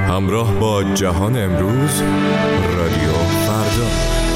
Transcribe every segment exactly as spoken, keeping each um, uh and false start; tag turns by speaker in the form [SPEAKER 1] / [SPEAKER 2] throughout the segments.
[SPEAKER 1] همراه با جهان امروز، رادیو فردا.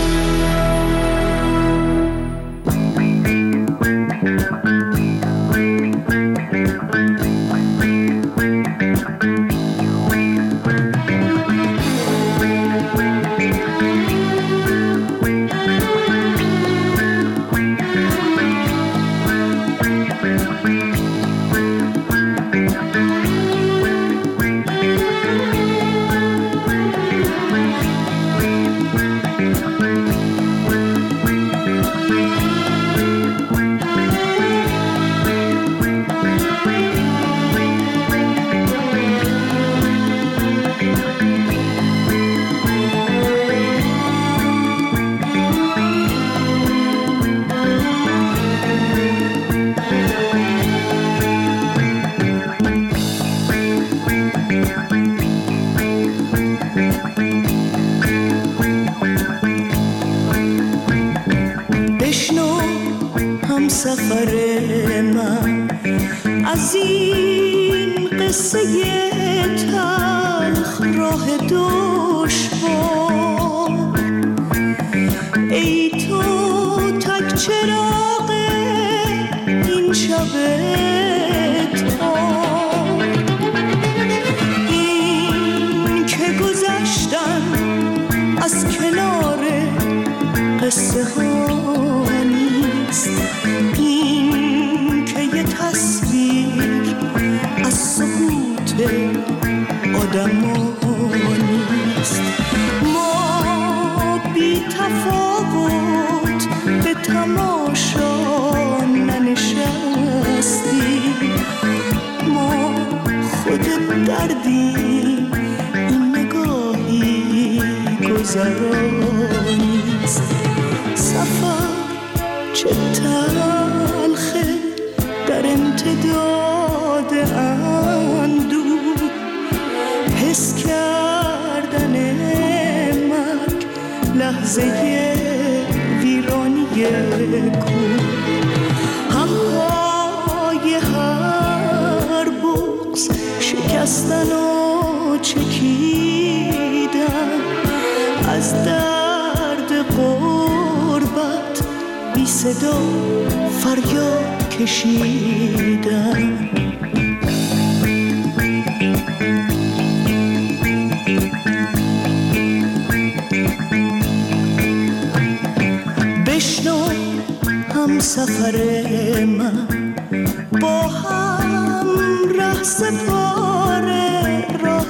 [SPEAKER 2] سفر من از این قصه تلخ راه دشوار، ای تو تک چراغ این شب تار، این که گذشتن از کنار قصه ها نیست، این که یه تصویر از سکوت آدم ها نیست. ما بی تفاوت به تماشا ننشستیم، ما خود دردیم، این نگاهی گذرانیست. سفر چه تلخه در امتداد اندوه، حس کردن مرگ لحظه ویرانی کوه، همهای هر بغض شکستن و چکیدن، از درد غربت بی صدا فریاد کشیدن. بشنو هم سفر من، با هم ره سپاره راه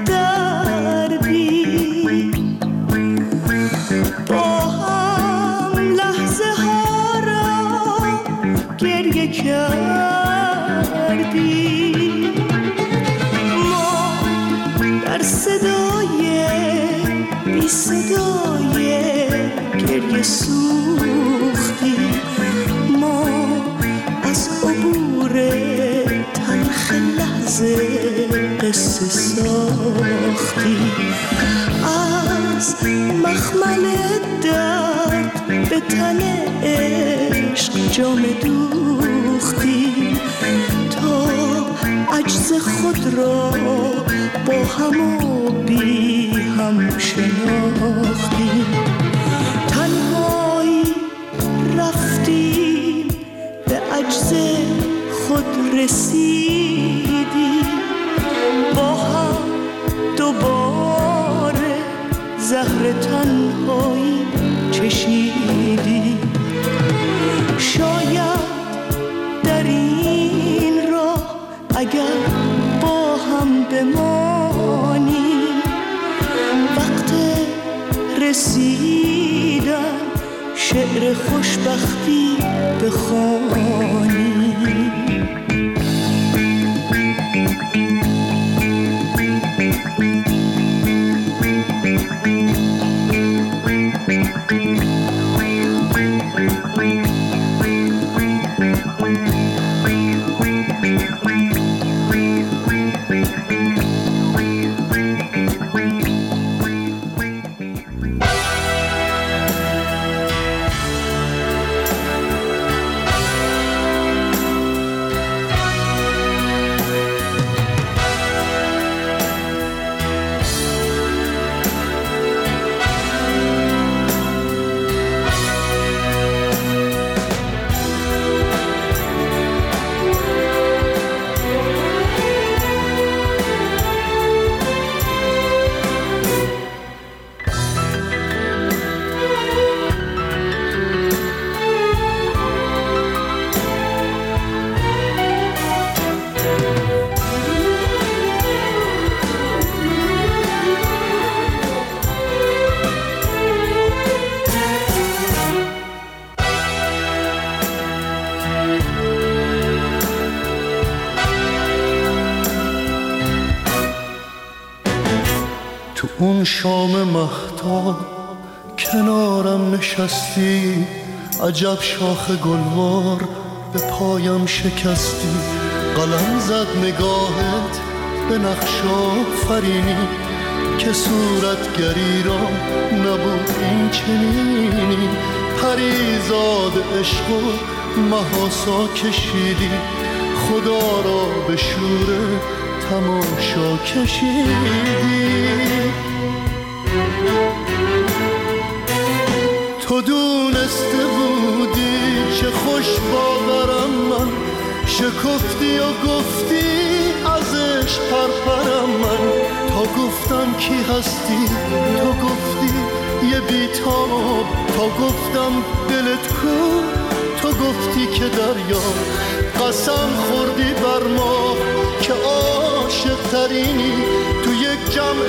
[SPEAKER 2] دربی، با هم لحظه ها را گریه کردی. ما در صدای بی صدای گریه سوختی، ما از عبور تلخ لحظه قصه ساختی، از مخمل درد به تن عشق جام دوختی، تا عجز خود را با هم و بی هم شناختی. تنهایی رفتیم به عجز خود رسیدیم، با هم دوباره زهر تنهایی چشیدیم. شاید در این راه اگر با هم بمانیم، وقت رسیدن شعر خوشبختی بخوانیم.
[SPEAKER 3] تو اون شام مهتاب کنارم نشستی، عجب شاخ گلوار به پایم شکستی. قلم زد نگاهت به نقش آفرینی که صورتگری را نبود این چنینی. پریزاد عشق و محاسا کشیدی، خدا را به شور تماشا کشیدی. تو دونسته بودی چه خوش باورم من، شکفتی و گفتی ازش پرپرم من. تا گفتم کی هستی تو گفتی یه بیتاب، تا گفتم دلت کو تو گفتی که دریا. قسم خوردی بر ما که عاشق ترینی تو یک جمع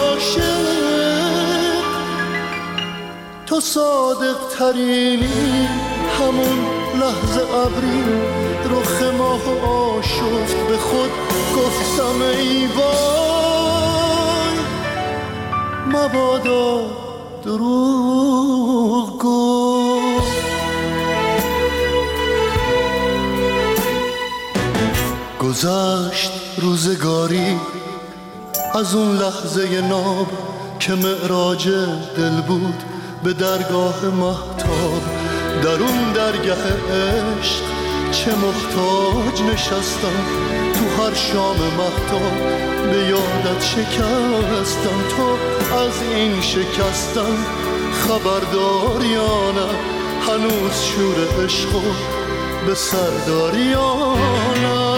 [SPEAKER 3] عاشق، تو صادق ترینی. همون لحظه ابری رخ ماه آشفت، به خود گفتم ای وای مبادا دروغ گفت. گذشت روزگاری از اون لحظه ناب که معراج دل بود به درگاه مهتاب. در اون درگاه عشق چه محتاج نشستم، تو هر شام مهتاب به یادت شکستم. تو از این شکستم خبردار یا نه، هنوز شور عشقو به سردار یا نه.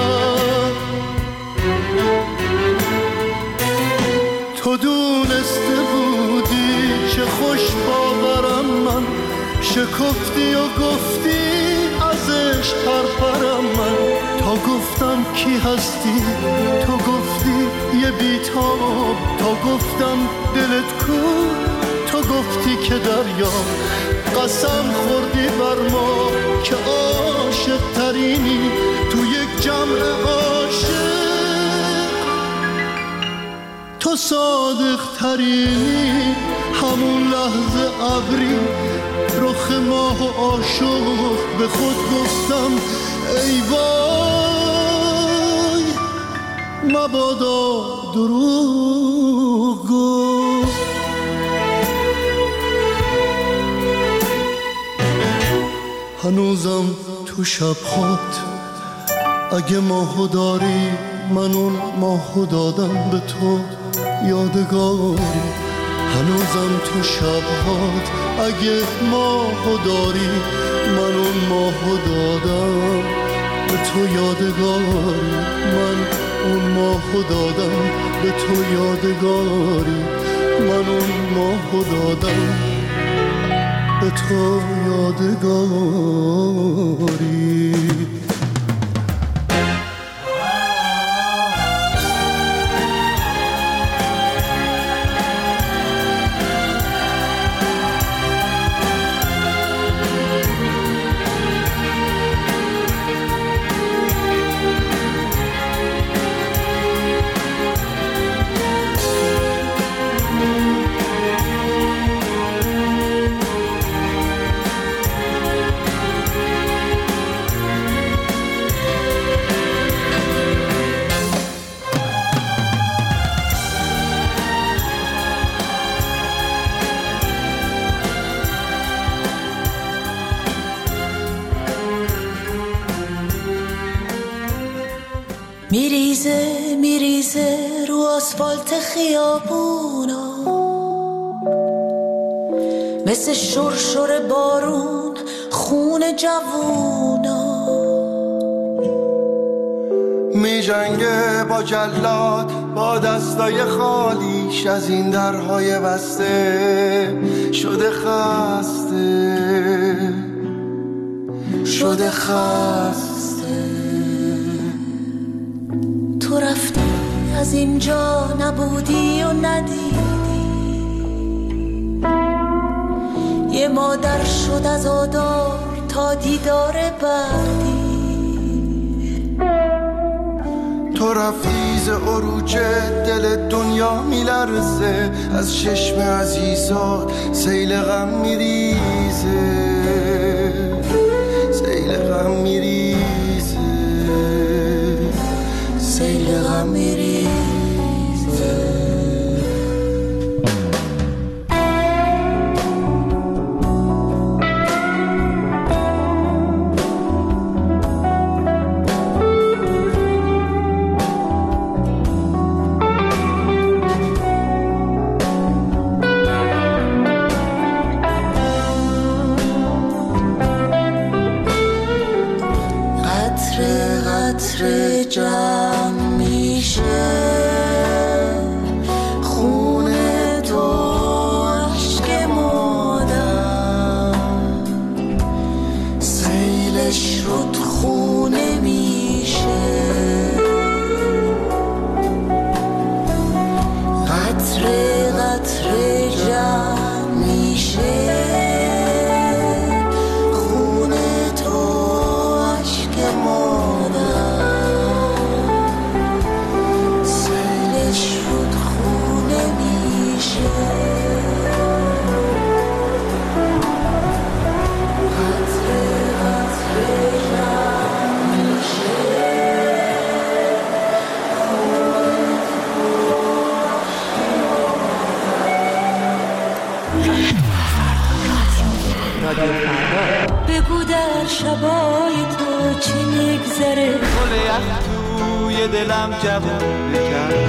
[SPEAKER 3] تو دونسته بودی چه خوش باورم من، شکفتی و گفتی ازش پرپرم من. تا گفتم کی هستی تو گفتی یه بیتاب، تا گفتم دلت کو تو گفتی که دریا. قسم خوردی بر ما که عاشق ترینی تو یک جمع عاشق، تو صادق ترینی. همون لحظه ابری رخ ماه و عاشق، به خود گفتم ای وای مبادا دروغ گفت. هنوزم تو شب‌هات اگه ماهو داری، من اون ماهو دادم به تو یادگاری. هنوزم تو شب‌هات اگه ماهو داری، من اون ماهو دادم به تو یادگاری. من اون ماهو دادم به تو یادگاری. من اون ماهو دادم به تو یادگاری.
[SPEAKER 2] میریزه میریزه رو آسفالت خیابونا، مثل شرشر بارون خون جوونا.
[SPEAKER 4] می جنگه با جلاد با دستای خالیش، از این درهای بسته شده خسته شده خسته.
[SPEAKER 2] تو رفتی از اینجا نبودی و ندیدی، یه مادر شد از آدار تا دیدار بعدی.
[SPEAKER 4] تو رفتی ز عروج دل دنیا میلرزه، از چشم عزیزات سیل غم میریزه، سیل غم میریزه، سیل غم میریزه.
[SPEAKER 2] جمع میشه خون تو، عشق مادر سیلش رود خونه میشه، قطره قطره جمع میشه خون تو، عشق مادر بگو در شبای تو چی میگذره،
[SPEAKER 5] گل یخ توی دلم جوون کرد.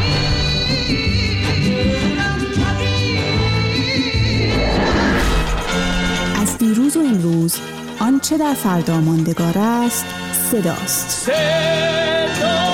[SPEAKER 6] از دیروز و امروز آنچه در فردا ماندگار است صداست. صدا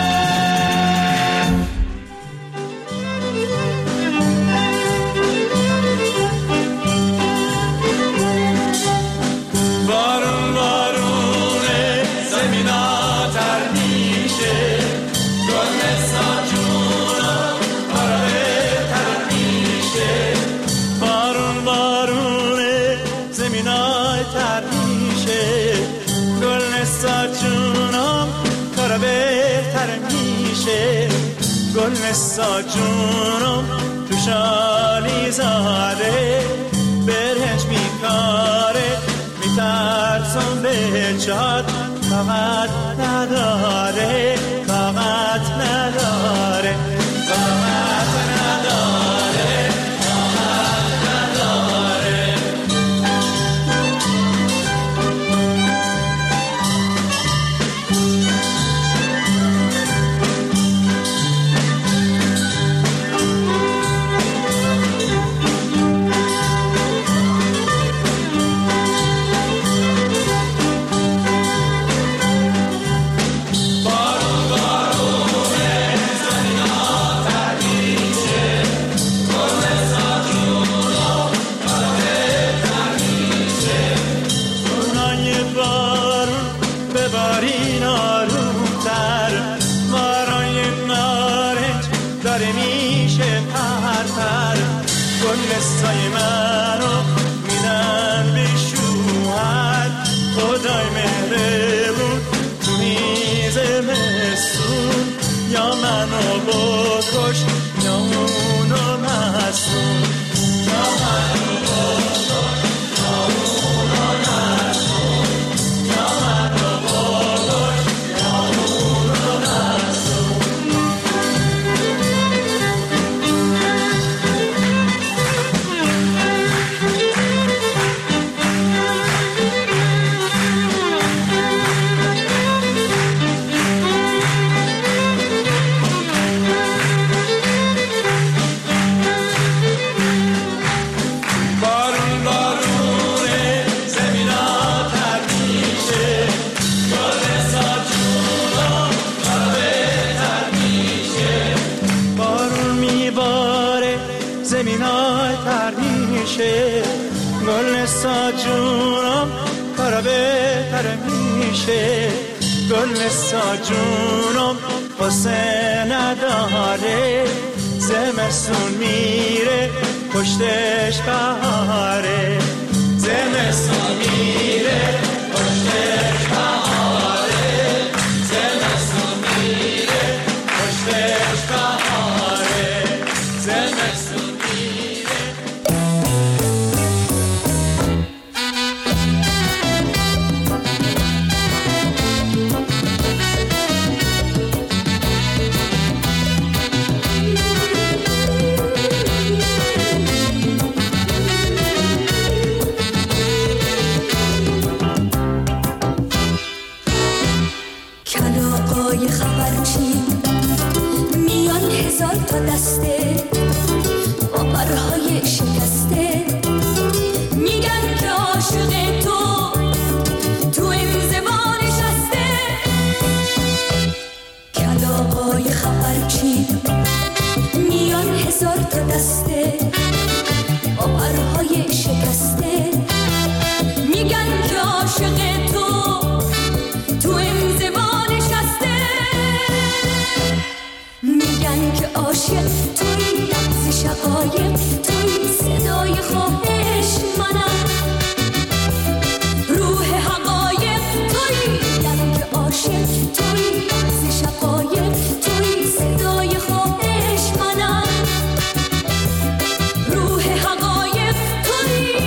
[SPEAKER 6] گل نسا جونم تو شالی زاده، برهنج میکاره میترسم به جاد، فقط نداره فقط نداره فقط نداره فقط نداره. قصای منو میدن به شوهر، خدای مهربون تو میز مسون، یا منو بکش یا اونو مسون، یا منو بکش یا اونو مسون، یا منو بکش یا اونو مسون. گل نسا جونم کارا بهتر میشه، گل نسا جونم قصه نداره، زمستون میره پشتش بهاره، زمستون میره پشتش بهاره، زمستون میره
[SPEAKER 7] تا دسته با پرهای شکسته میگن که عاشق تو تو انزوا نشسته کلاغای خبرچین میان هزار تا دسته با پرهای شکسته میگن که عاشق تو تو انزوا نشسته میگن که عاشق توی لحظه شقایق توی صدای خواهش منم روح حقایق توی میگن که عاشق توی لحظه شقایق توی صدای خواهش منم روح حقایق توی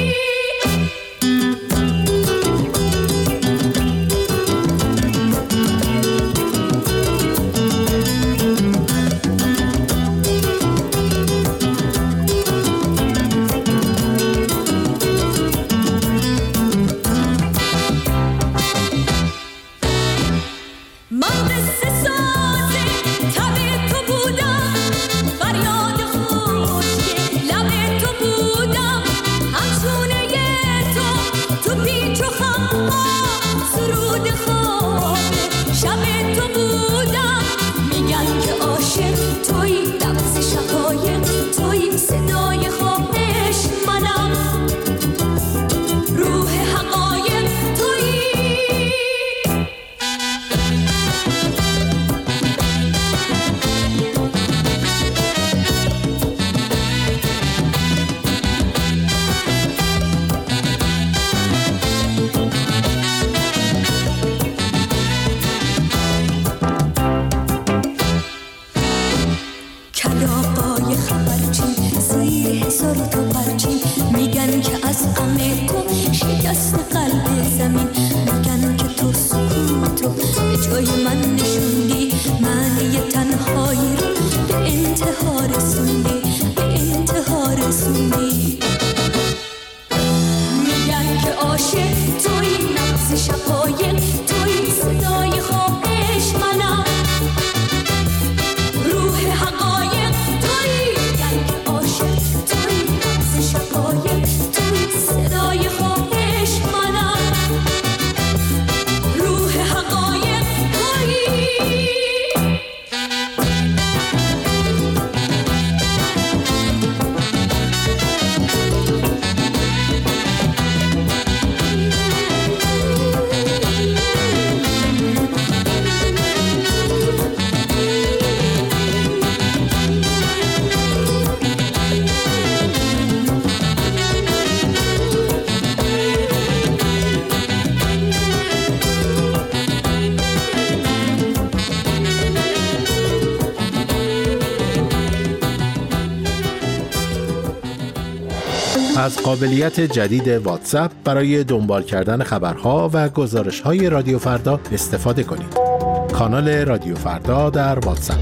[SPEAKER 8] از قابلیت جدید واتساپ برای دنبال کردن خبرها و گزارش‌های رادیو فردا استفاده کنید. کانال رادیو فردا در واتساپ.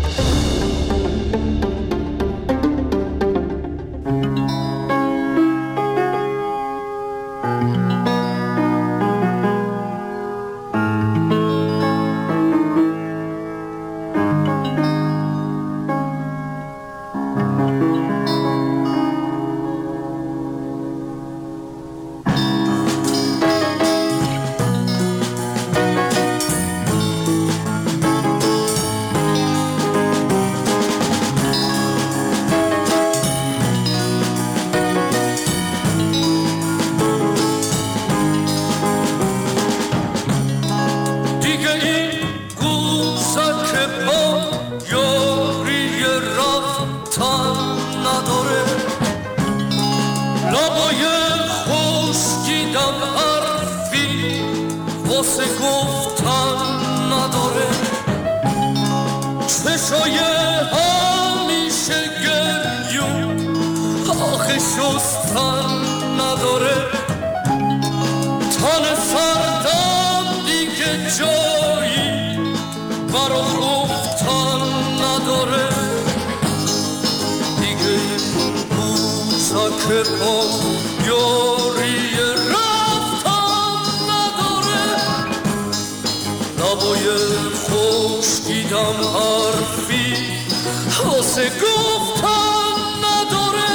[SPEAKER 9] واسه گفتن نداره،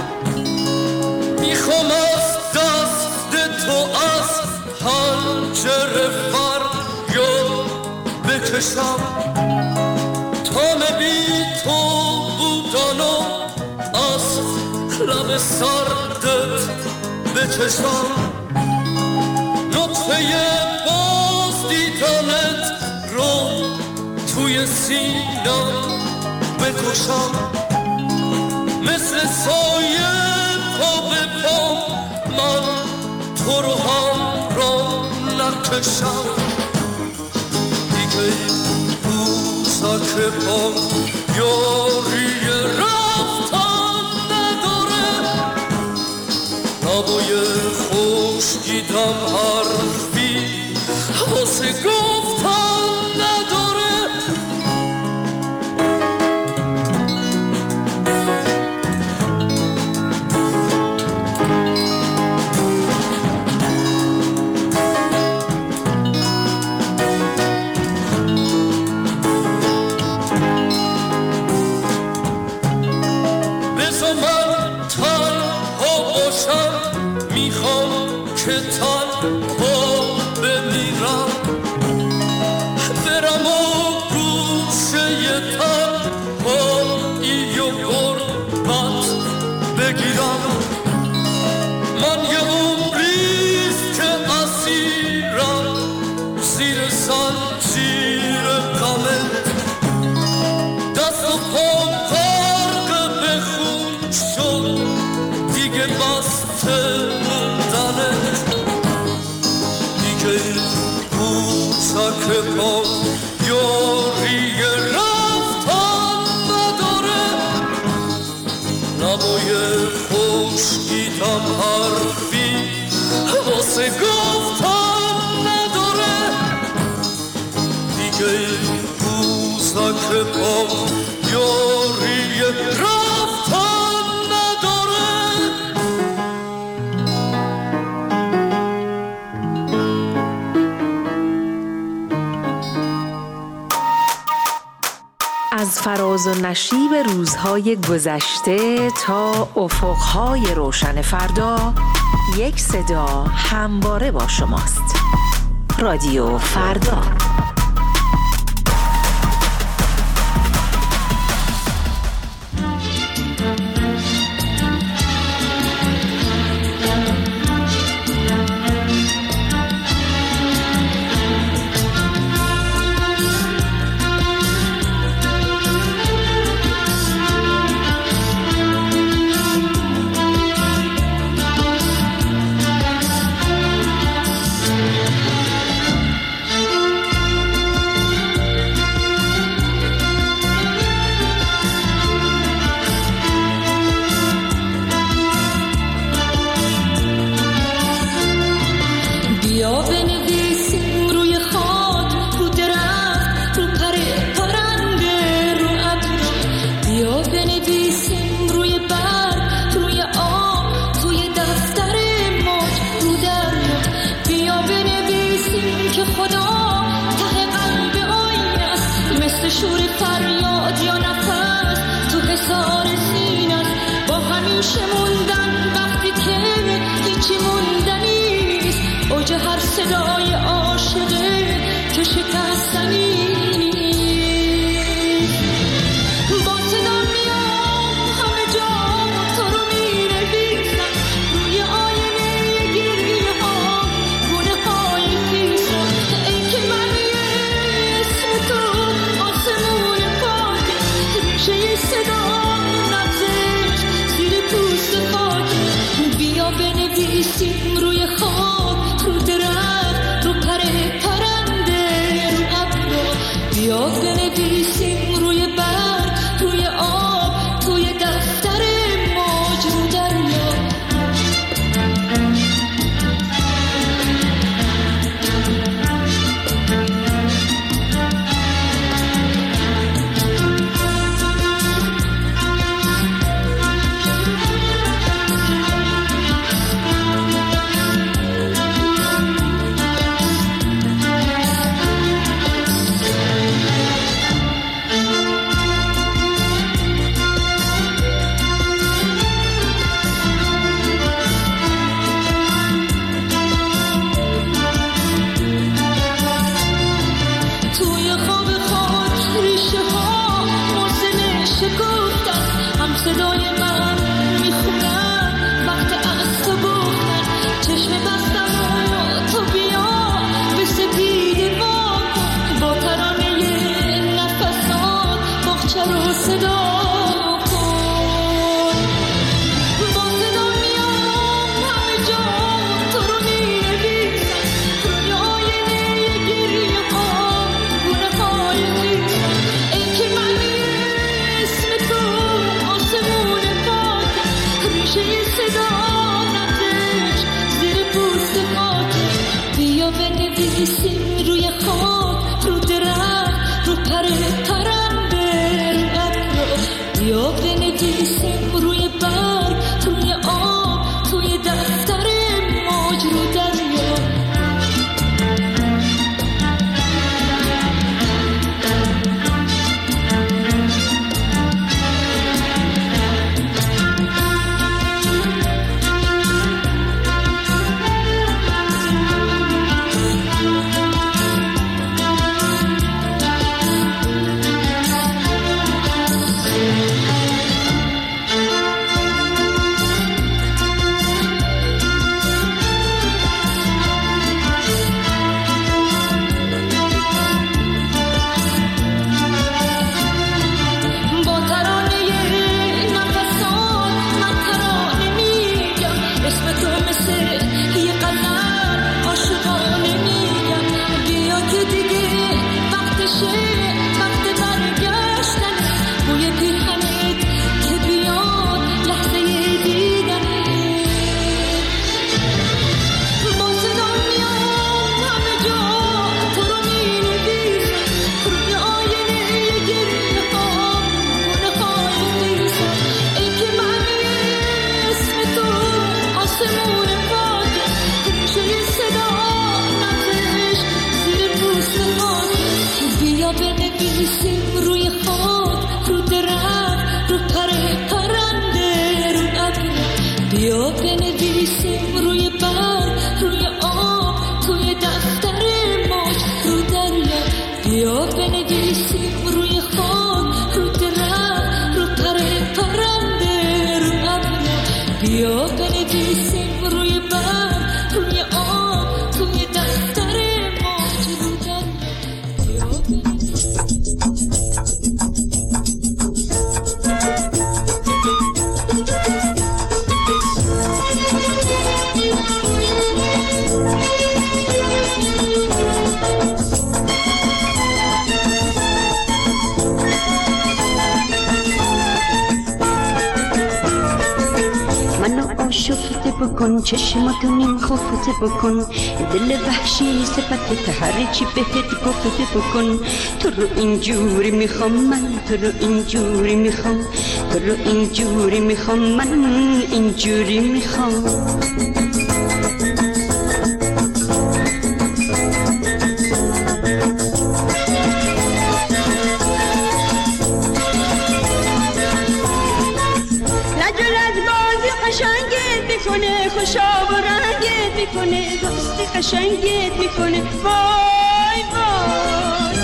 [SPEAKER 9] میخوام از دست تو از پنجره فریاد بکشم، تا بی تو بودن و از لب سردت بچشم، نطفه باز دیدنت رو توی سینم بکشم، مثل سایه پا به پا من تو رو هم را نکشم، دیگه روزا که با یاری رفتن نداره، نبای خوشگیدم حرفی واسه گفتن نداره. که تنها بمیرم، برم و گوشه تنهایی و غربت بگیرم، من یه عمریست که اسیرم زیر زنجیر غمت، دست و پام غرق به خون شد دیگه بسته که با یاری رفتن نداره، نبای خوشگیدم حرفی واسه گفتن نداره، دیگه روزا که با یاری رفتن نداره.
[SPEAKER 10] از فراز و نشیب روزهای گذشته تا افقهای روشن فردا، یک صدا همواره با شماست. رادیو فردا.
[SPEAKER 11] شور فریاد یا نفس تو حصار سینه‌ست، با همیشه موندن وقتی که هیچی موندنی نیست، اوج هر صدای عاشقه که شکستنی نیست. با صدا میام همه جا تو رو می‌نویسم، روی آینه گریه ها گونه های خیسم، ای که من اسم تو آسمون پاکه، ریشه صدا نبزش زیر پوست خاکه. بیا بنویسیم روی خاک رو درخت صدای من میخونم وقت از تو بختن چشم بستم و تو بیا به سپید ما با ترانه نفسات باغچه رو صدا بنویسیم روی خاک رو درخت رو پر پرنده رو ابر یا بنویسیم روی برگ روی آب توی دفتر موج رو دریا
[SPEAKER 12] شفته بکن چشماتو نیم خفته بکن دل وحشی صفت هر چی بهت گفته بکن تو رو اینجوری میخوام من تو رو اینجوری میخوام تو رو اینجوری میخوام من اینجوری میخوام خوشا و رنگت میکنه دوست قشنگت میکنه وای وای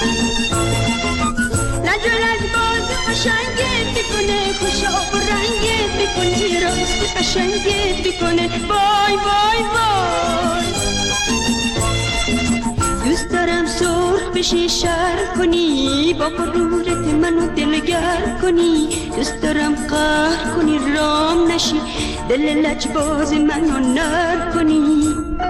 [SPEAKER 12] لج و لج باز قشنگت میکنه خوشا و رنگت میکنه راست قشنگت میکنه وای وای وای دوست دارم سرخ بشی شر کنی با غرورت منو دلگر کنی دوست دارم قهر کنی رام نشی دل لجباز منو نر کنی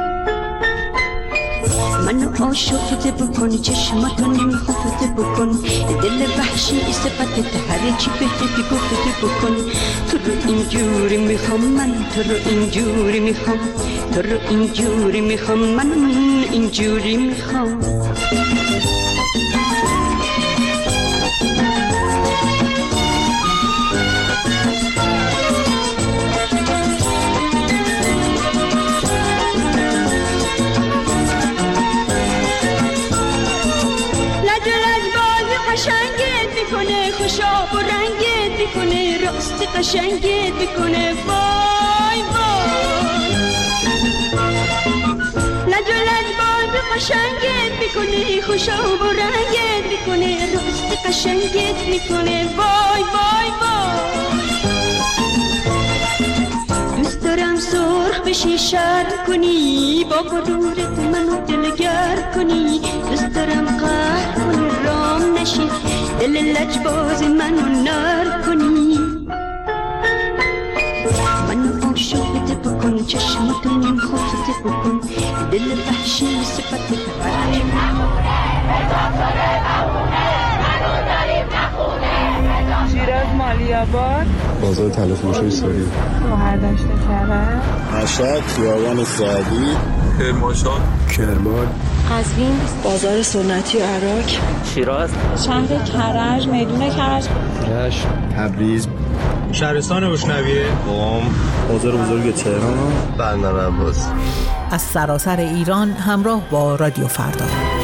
[SPEAKER 12] منو عاشقت بکن چشماتو نمی خفت بکن دل وحشی صفت هر چی بهت گفت بکن تو رو اینجوری میخوام من تو رو اینجوری میخوام تو رو اینجوری میخوام من اینجوری میخوام خوشا و رنگت میکنه راست قشنگت میکنه وای وای لج و لج باز قشنگت میکنه خوشا و رنگت میکنه راست قشنگت میکنه وای وای وای بشی شاد کنی، با غرورت منو دلگر کنی، دوست دارم قهر کنی رام نشی، دل لجباز منو نار کنی. منو عاشقت بکن، چشماتو نیم خودت بکن، دل وحشی صفت فرج
[SPEAKER 13] شیراز مالیاباد،
[SPEAKER 14] بازار تلفروشی سوری،
[SPEAKER 13] شهردشت کرج،
[SPEAKER 14] مشهد خیابان سعدی،
[SPEAKER 1] کرمانشاه،
[SPEAKER 14] کرمان،
[SPEAKER 15] قزوین بازار سنتی عراق،
[SPEAKER 16] شیراز
[SPEAKER 13] شهر کرج میدون کرج،
[SPEAKER 14] رشت، تبریز،
[SPEAKER 17] شهرستان بشنویه،
[SPEAKER 14] قم، بازار بزرگ تهران، بندر عباس.
[SPEAKER 18] از سراسر ایران همراه با رادیو فردا.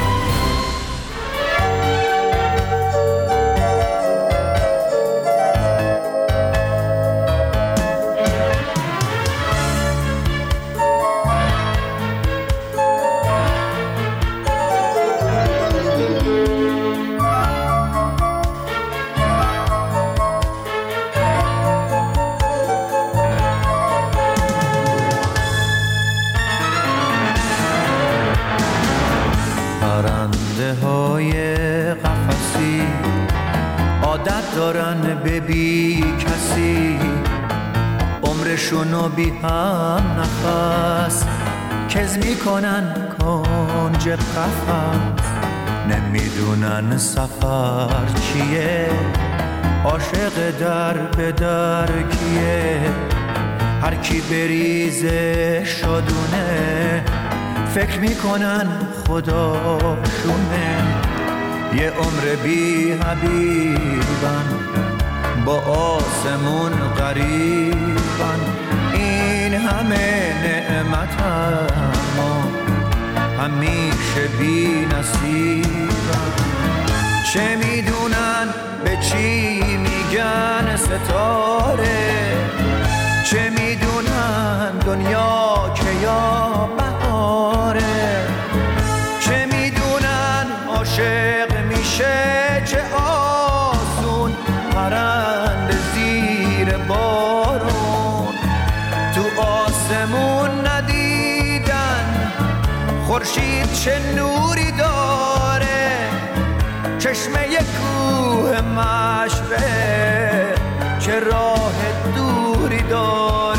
[SPEAKER 19] بی کسی عمرشونو بی هم نفس کز میکنن کنج قفس، نمیدونن سفر چیه، عاشق در به در کیه، هر کی بریزه شدونه فکر میکنن خداشونه. یه عمر بی حبیبن با آسمون غریبن، این همه نعمت اما همیشه بی نصیبن. چه میدونن به چی میگن ستاره، چه میدونن دنیا که یا بهاره، چه میدونن عاشق میشه چه آسون پرند زیر بارون. تو آسمون ندیدن خورشید چه نوری داره، چشمه کوه مشبه چه راه دوری داره.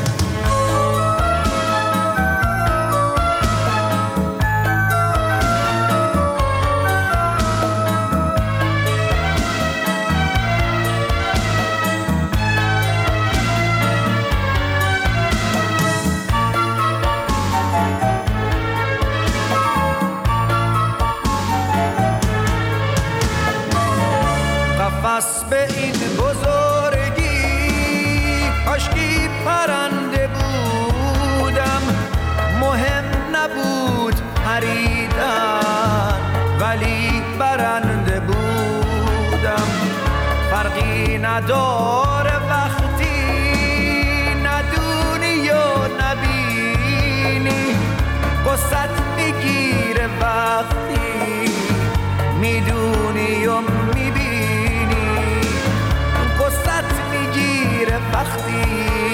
[SPEAKER 19] قفس به این بزرگی کاشکی پرنده بودم، مهم نبود پریدن ولی برنده بودم. فرقی نداره وقتی ندونی و نبینی، قصت میگیره وقتی میدونی و میبینی، قصت میگیره وقتی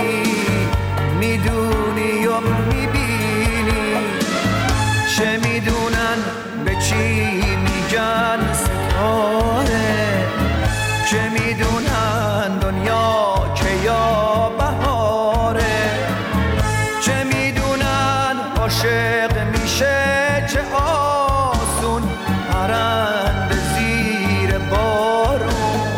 [SPEAKER 19] میدونی و میبینی. چه میدونن به چی میگن ستاره، چه میدونن دنیا که یا بهاره، چه میدونن عاشق میشه چه آسون پرند زیر بارون.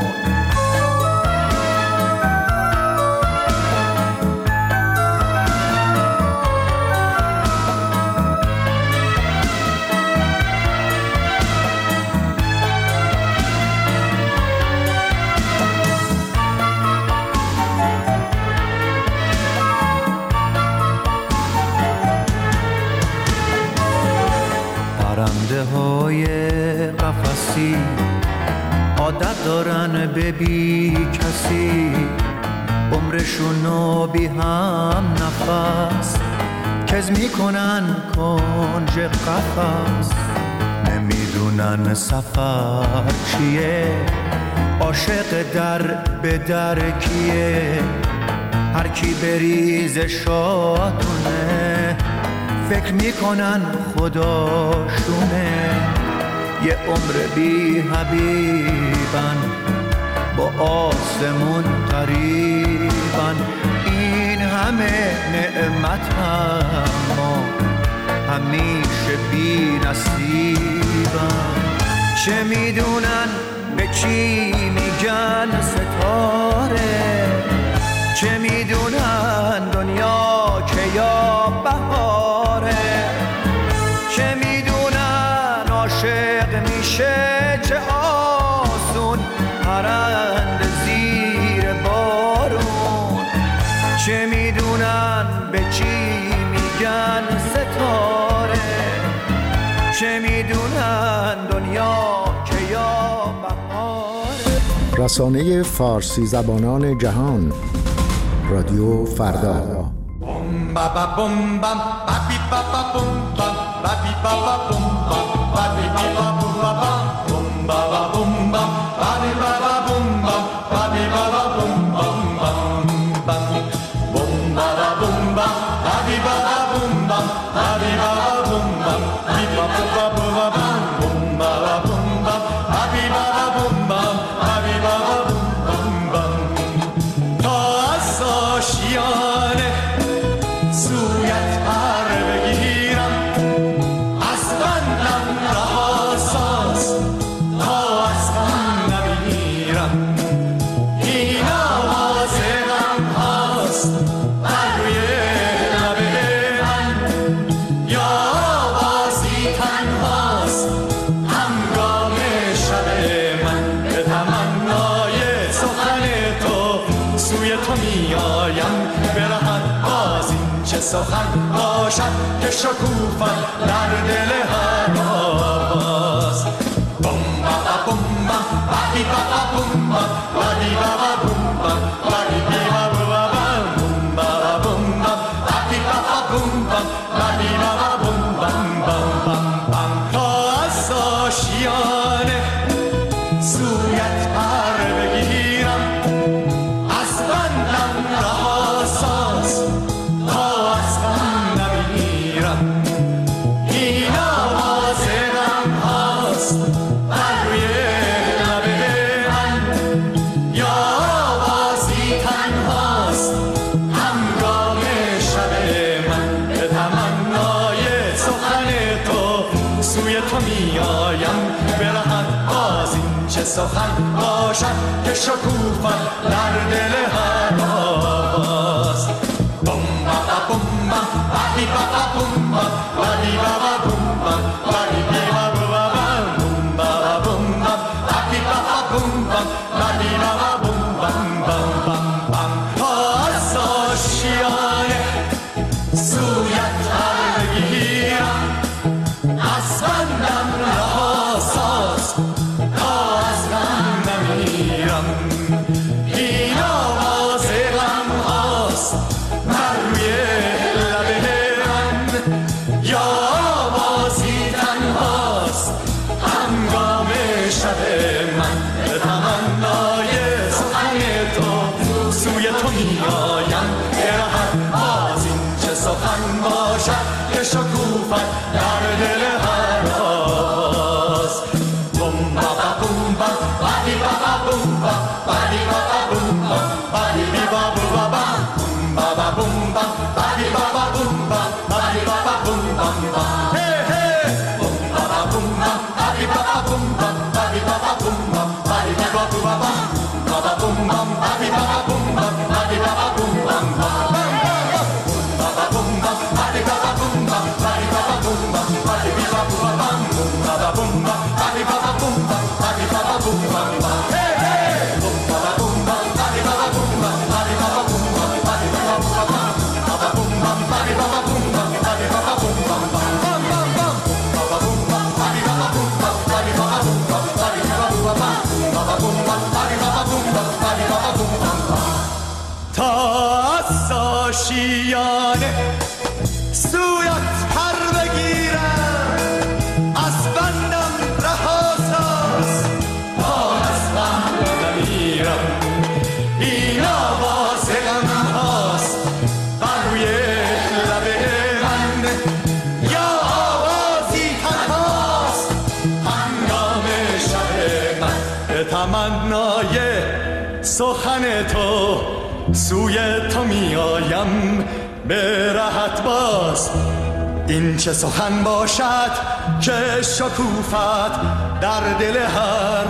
[SPEAKER 19] پرنده های قفسی عادت دارن به بی کسی، عمرشونو بی هم نفس کز میکنن کنج قفس. نمیدونن سفر چیه، عاشق در به در کیه، هر کی بریز شاتونه فکر میکنن خداشونه یه عمر بی حبیبن با آسمون قریبن این همه نعمت اما همیشه بی نصیبن چه میدونن به چی میگن ستاره چه میدونن دنیا که یا بهاره چه میدونن عاشق میشه چه آسون پرنده زیر بارون چه میدونن به چی میگن ستاره چه میدونن دنیا که یا بهاره.
[SPEAKER 16] رسانه فارسی زبانان جهان رادیو فردا.
[SPEAKER 9] سخن باشد که شکوفت در دل هر آواز بومبا بومبا بادی بابا بومبا بادی بابا بومبا بادی بابا بومبا بومبا بادی بابا بومبا بادی بابا بومبا بام بام بام تا از آشیانه سویت پر بگیرم از بندم رها ساز سخن باشد که شکوفت در دل هر آواز بومبا بومبا بادی بابا بومبا بادی بابا بومبا بادی بابا بومبا بومبا بادی بابا بومبا بادی بابا بومبا بام بام بام تا از آشیانه سویت پر بگیرم از بندم رها ساز این آواز غم هاست بر روی لب من یا آوازی تنهاست هنگام شب من به تمنای سخن تو سوی تو می آیم برهم باز این چه سخن باشد که شکوفت در دل هر آواز بومبا بومبا بادی بابا بومبا بادی بابا بومبا بادی بابا بومبا بومبا بادی بابا بومبا بادی بابا بومبا هی هی بومبا بومبا بادی بابا بومبا بادی بابا بومبا بادی بابا بابا بومبا بادی بابا بومبا بادی بابا بومبا بابا بومبا بادی بابا بومبا بادی بابا بومبا بادی بابا بومبا بومبا بادی بابا بومبا بادی بابا بومبا هی هی بومبا بومبا بادی بابا بومبا بادی بابا بومبا بادی بابا بابا بومبا بادی بابا بومبا بادی بابا بومبا بام بام بام بابا بومبا بادی بابا بومبا بادی بابا بومبا بادی بابا بابا بومبا بادی بابا بومبا بادی بابا بومبا تا از آشیانه سویت پر بگیرم از بندم رها ساز تا از غم نمیرم این آواز غم ها سوی تو می آیم به رهت باز. این چه سخن باشد که شکوفت در دل هر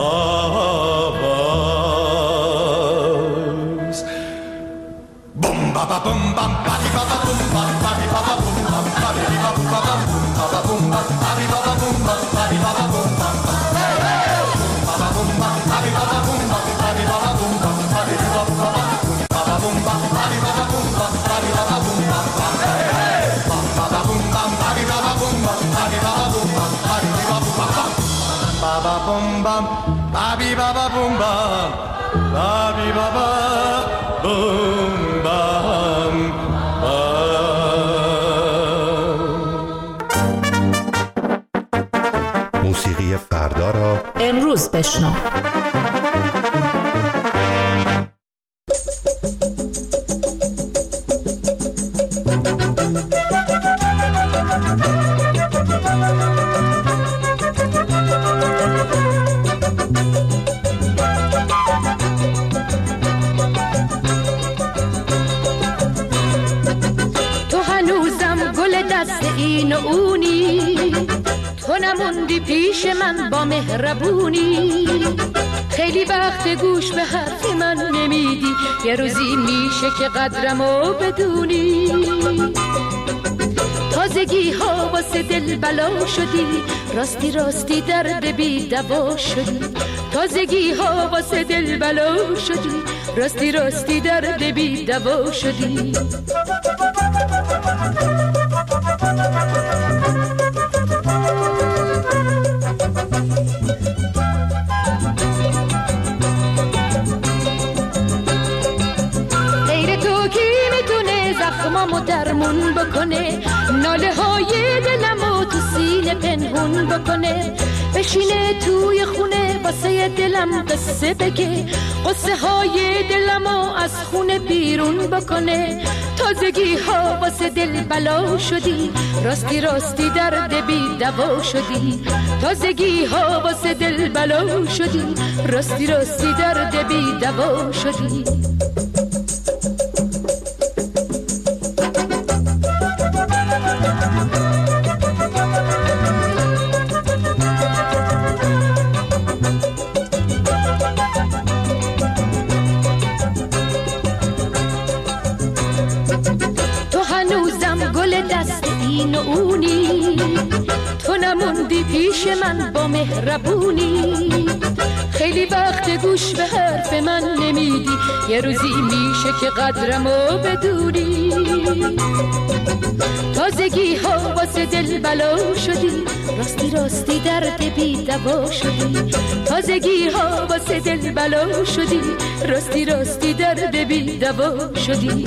[SPEAKER 9] آواز. بوم بابا بوم بام بابی بابا بوم بام بابی بابا بوم بام بابی بابا بابا بوم بابا بوم بام بابی بابا بوم بام بابی بابا بوم بام بابا بوم بام بابی بابا بوم بام بابی بابا بوم بام بابی بابا بابا بوم بام بابی بابا بوم بام بابی بابا بوم بام بابا بوم بام بابی بابا بوم بام بابی بابا بوم بام بابی بابا بابا بوم بام بابی بابا بوم بام بابی بابا بوم بام.
[SPEAKER 20] موسیقی فردا را
[SPEAKER 18] امروز بشنو.
[SPEAKER 11] این و اونی، تو نموندی پیش من با مهربونی. خیلی وقت گوش به حرف من نمیدی، یه روزی میشه که قدرمو بدونی. تازگی ها واسه دل بلا شدی، راستی راستی درد بی دوا شدی. تازگی ها واسه دل بلا شدی، راستی راستی درد بی دوا شدی. غیر تو کی میتونه زخمامو درمون بکنه، ناله های دلمو تو سینه پنهون بکنه. بشینه توی خونه واسه دلم قصه بگه، قصه های دلمو از خونه بیرون بکنه. تازگی ها واسه دل بلا شدی، راستی راستی درد بی دوا شدی. تازگی ها واسه دل بلا شدی، راستی راستی درد بی دوا شدی. این و اونی، تو نموندی پیش من با مهربونی. خیلی وقت گوش به حرف من نمیدی، یه روزی میشه که قدرمو بدونی. تازگی ها واسه دل بلا شدی، راستی راستی درد بی دوا شدی. تازگی ها واسه دل بلا شدی، راستی راستی درد بی دوا شدی.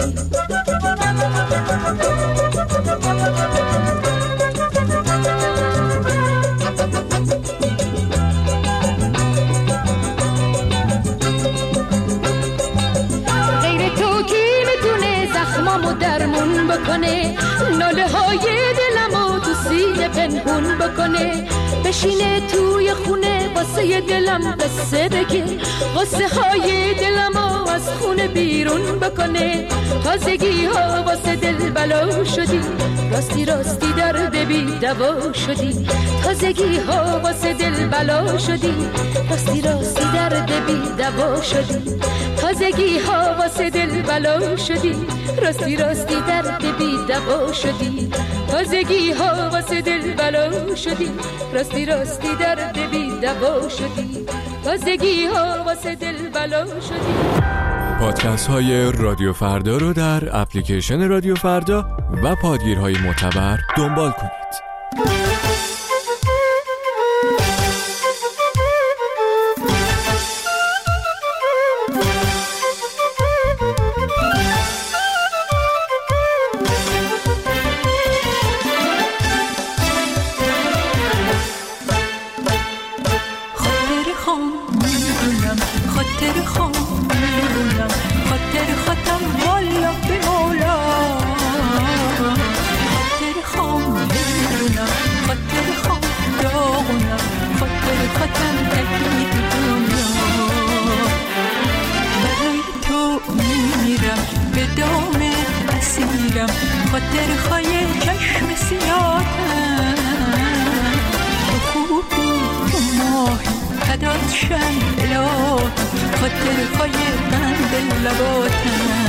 [SPEAKER 11] غیر تو کی میتونه زخمامو درمون بکنه، ناله های دلمو تو سینه پنهون بکنه. بشینه توی خونه واسه دلم قصه بگه، قصه های دلمو از خونه بیرون بکنه. تازگی ها واسه دل بلا شدی، راستی راستی درد بی دوا شدی. تازگی ها واسه دل بلا شدی، راستی راستی درد بی دوا شدی. تازگی ها واسه دل بلا شدی، راستی راستی درد بی دوا شدی. تازگی ها واسه دل بلا شدی، راستی راستی درد بی دوا شدی. تازگی ها واسه دل بلا شدی.
[SPEAKER 1] پادکست های رادیو فردا رو در اپلیکیشن رادیو فردا و پادگیرهای معتبر دنبال کنید.
[SPEAKER 11] میمیرم به دام اسیرم خاطر خای چشم سیاهم تو خوبی تو ماهی فدات شم الهی خاطر خای قند لباتم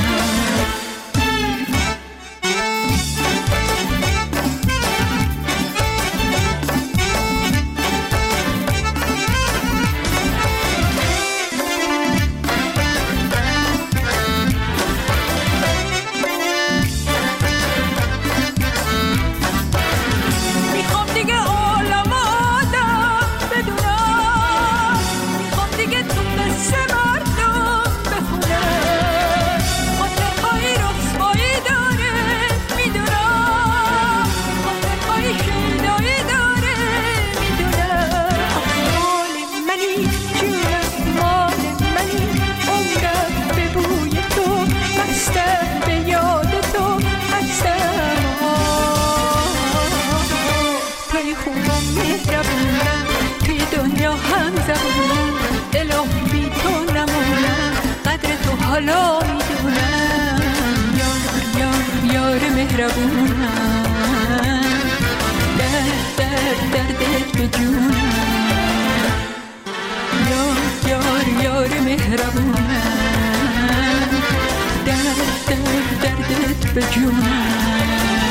[SPEAKER 11] حالا میدونم یار یار یار مهربونم درد درد دردت به جونم یار یار یار مهربونم درد درد دردت به جونم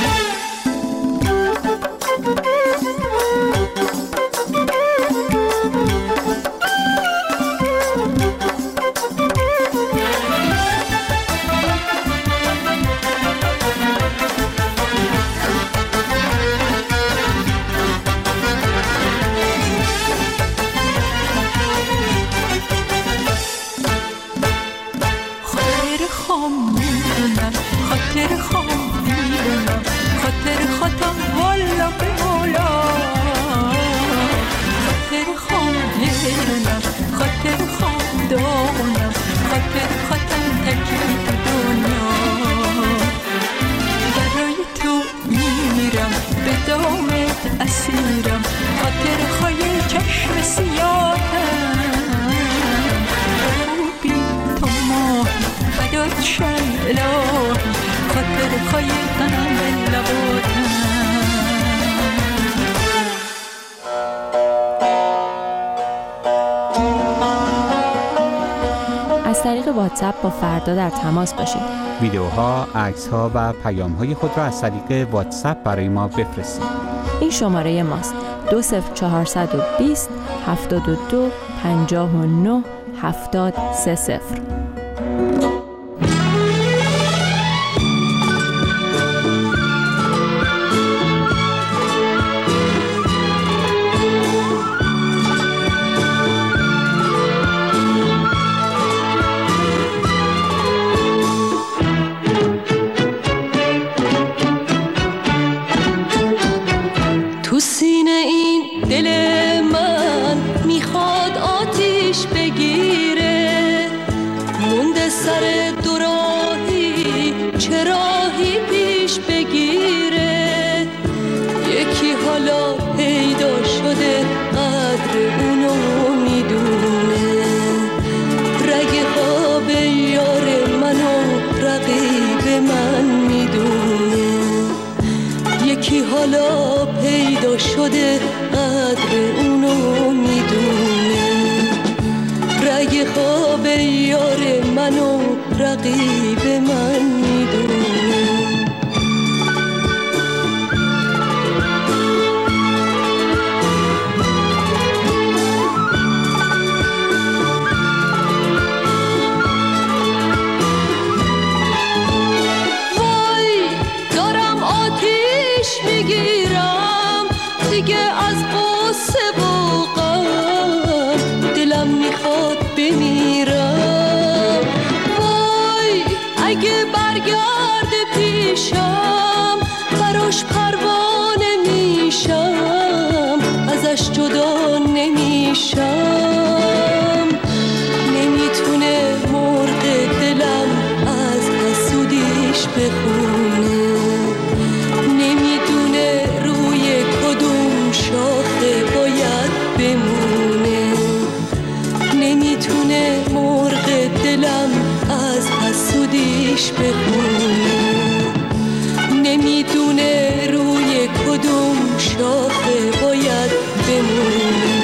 [SPEAKER 21] از طریق واتساپ با فردا در تماس باشید.
[SPEAKER 22] ویدیوها، عکس‌ها و پیام‌های خود را از طریق واتساپ برای ما بفرستید.
[SPEAKER 21] این شماره ماست: دو صفر چهارصد و بیست هفتاد و دو پنجاه و نه هفتاد سه صفر.
[SPEAKER 23] حالا پیدا شده قدر اونو میدونه رگ خواب یار منو رقیب من میدونه دیگه از قصه و غم دلم میخواد بمیرم وای اگه برگرده پیشم براش پروانه میشم ازش جدا نمیشم نمیتونه مرغ دلم از حسودیش بخونه نمیدونه روی کدوم شاخه باید بمونه نمیتونه مرغ دلم از حسودی خواهش بخونه، نمیدونه روی کدوم شاخه باید بمونه.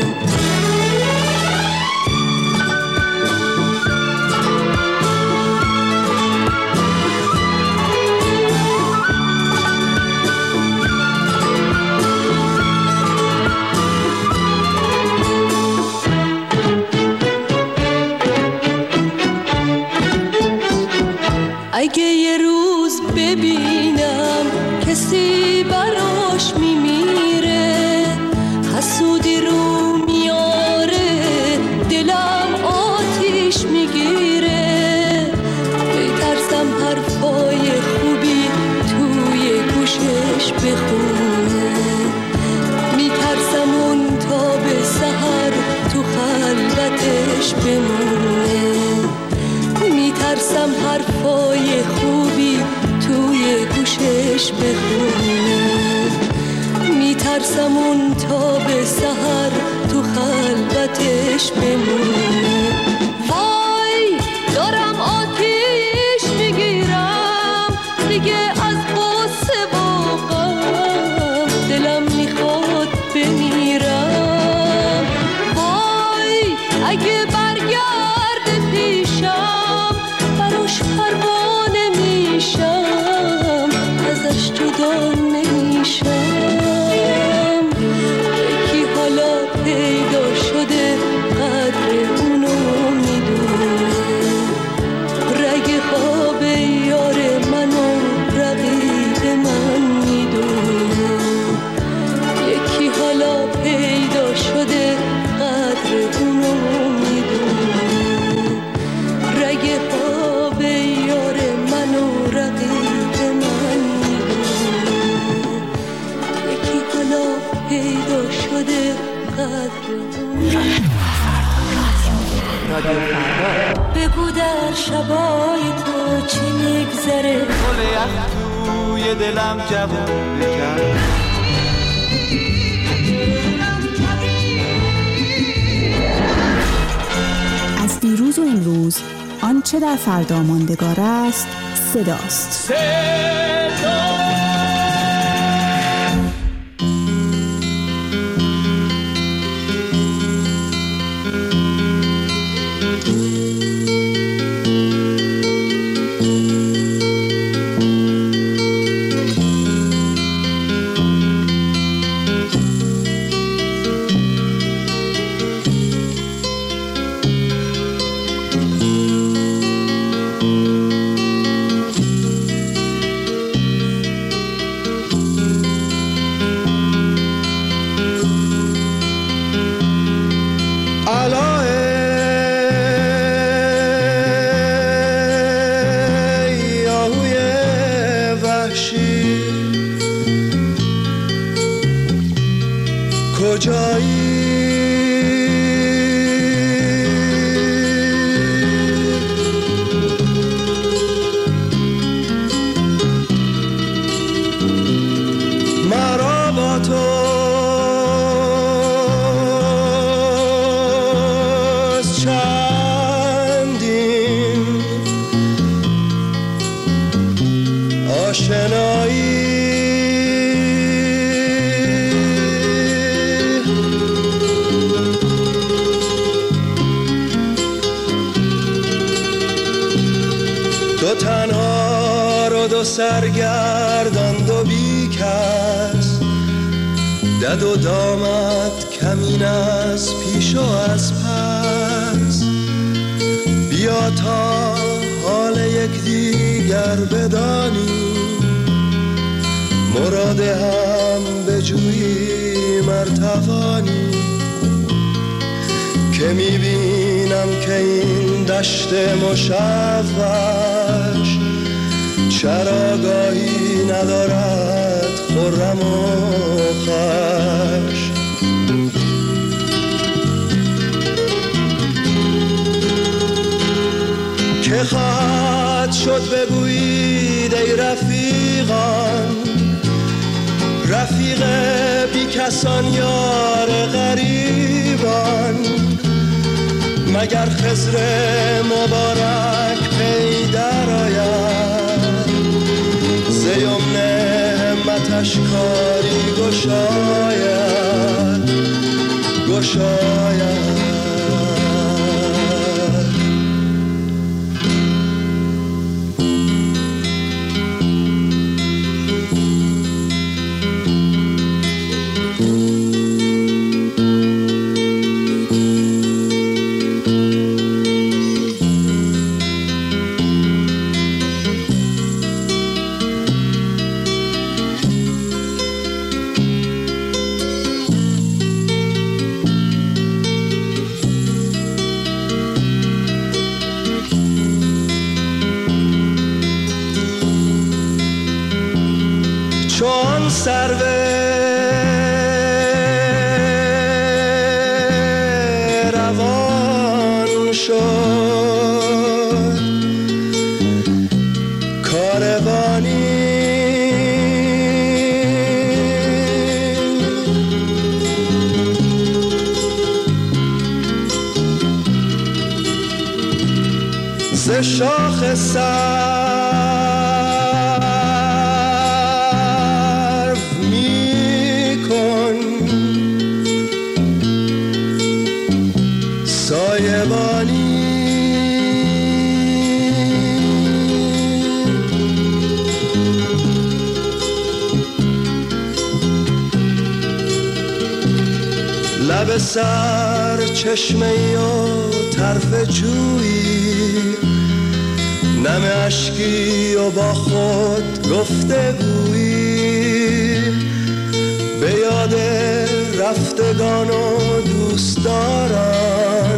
[SPEAKER 23] اگه یه روز ببینم کسی براش میمیره، حسودی رو میاره، دلم آتیش میگیره، بترسم حرفای خوبی توی گوشش بخونه، میترسم اون تا به سحر تو خلوتش بمونه، میترسم حرفای خوبی توی گوشش بخونه، میترسم اون تا به سحر تو خلوتش بمونه. وای دارم آتیش میگیرم دیگه از غصه و غم، دلم میخواد بمیرم. وای اگه برگرد پیشم براش پروانه میشم، ازش جدا نمیشم. یکی حالا پیدا شده قدر اونو میدونه، رگ خواب یار منو رقیب من میدونه. یکی حالا پیدا شده قدر اونو میدونه، رگ خواب یار منو رقیب من میدونه. یکی حالا پیدا شده قدر
[SPEAKER 2] رادیو فردا.
[SPEAKER 23] بگو در شبای تو چی میگذره،
[SPEAKER 5] گل یخ توی دلم جوون بکرد.
[SPEAKER 6] از دیروز و امروز آنچه در فردا ماندگار است صداست.
[SPEAKER 9] صدا
[SPEAKER 3] سرگردان و بی کس، دد و دامت کمین از پیش و از پس. بیا تا حال یک دیگر بدانی، مراد هم بجویی مرتوانی. که میبینم که این دشت مشوش چراگاهی ندارد خرم و خوش. که خواهد شد بگویید ای رفیقان، رفیق بی کسان یار غریبان. مگر خضر مبارک پی در آید، دلش کاری گشاید گشاید. چون سرو روان شد کاروانی ز شاخ سر لب سر چشمه و طرف جویی نم اشکی و با خود گفته گویی به یاد رفتگان و دوستداران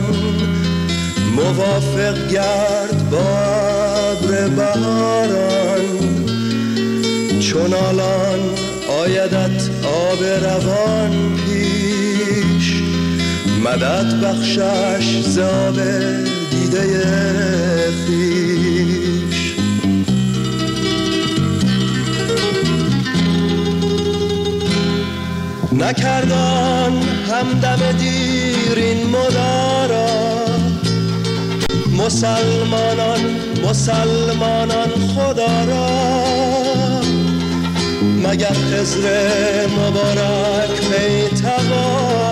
[SPEAKER 3] موافق گرد با ابر بهاران چون الان آیدت آب روان پیش مدد بخشش ز آب دیده خویش. نکردان همدم دیر این مدارا مسلمانان مسلمانان خدا را مگر خضر مبارک پی تقا